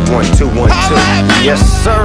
1, 2, 1, 2. Yes, sir.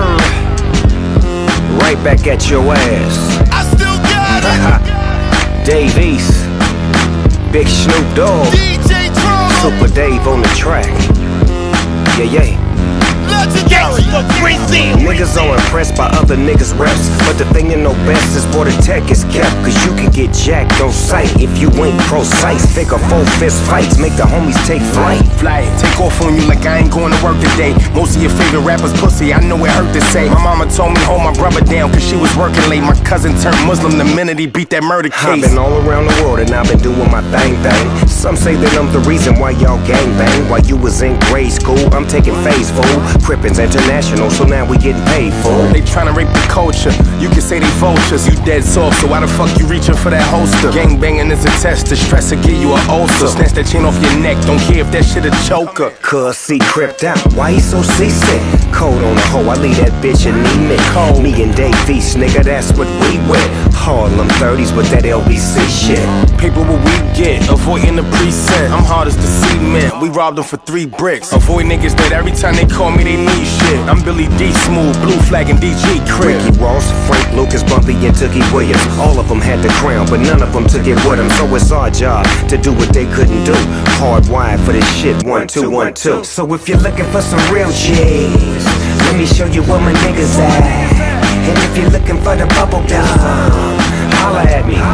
Right back at your ass. I still got it. Dave East, Big Snoop Dogg, DJ Drama, Super Dave on the track. Yeah. legendary. Niggas are impressed by other niggas' reps, but the thing you know best is where the tech is kept. Cause you can get jacked on sight if you ain't precise. Figure 4 fist fights, make the homies take flight. Fly, take off on you like I ain't going to work today. Most of your favorite rappers pussy, I know it hurt to say. My mama told me hold my brother down cause she was working late. My cousin turned Muslim the minute he beat that murder case. I've been all around the world and I've been doing my thing. Some say that I'm the reason why y'all gangbang. While you was in grade school, I'm taking phase fool. Crippins International, so now we getting paid for. They tryna rape the culture, you can say they vultures. You dead soft, so why the fuck you reaching for that holster? Gangbanging is a test, the stress will give you an ulcer. Snatch that chain off your neck, don't care if that shit a choker. Cuz C cripped out, why he so seasick? Cold on the hoe, I leave that bitch anemic. Me and Dave East, nigga, that's what we with. Harlem 30s with that LBC shit. Paper what we get, avoiding the precinct. I'm hard as the cement, we robbed them for 3 bricks. Avoid niggas that every time they call me they need shit. I'm Billy D Smooth, Blue Flag and DG Crib. Ricky Ross, Frank Lucas, Bumpy and Tookie Williams. All of them had the crown, but none of them took it with them. So it's our job to do what they couldn't do. Hardwired for this shit, 1, 2, 1, 2. So if you're looking for some real G's, let me show you where my niggas at. And if you're looking for the bubble gum, holla at me,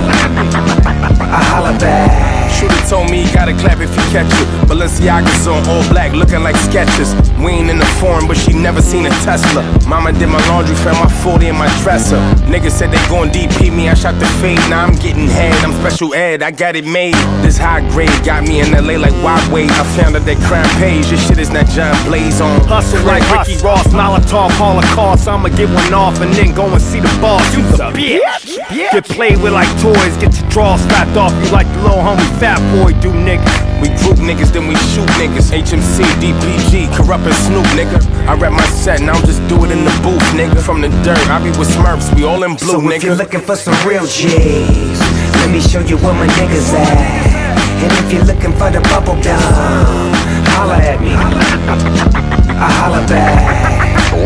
I holla back. Shooter told me he gotta clap if you catch it. Balenciaga's on all black, looking like sketches. We ain't in the foreign, but she never seen a Tesla. Mama did my laundry, found my 40 in my dresser. Niggas said they gon' DP me, I shot the fade. Now I'm getting head, I'm special ed, I got it made. This high grade got me in LA like wide way. I found out that crime pays, this shit is not John Blaze on. Hustle like Ricky Ross, Molotov, Holocaust. I'ma get one off and then go and see the boss. You the bitch. Get played with like toys, get your drawers strapped off you like the little homie Fat Boy do, nigga. We group niggas, then we shoot niggas. HMC, DPG, Corrupt and Snoop, nigga. I rap my set, now I'm just do it in the booth, nigga. From the dirt, I be with Smurfs, we all in blue, so nigga. If you're looking for some real G's, let me show you where my niggas at. And if you're looking for the bubble gum, holla at me, I holla back.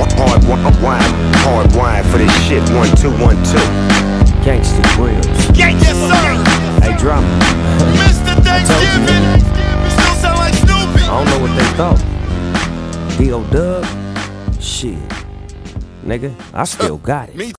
Hardwired for this shit, 1, 2, 1, 2. Gangsta Grills. Yes, sir. Hey, Drama. Mr. Thanksgiving. Still sound like Snoopy. I don't know what they thought. D.O. Dub? Shit. Nigga, I still got it.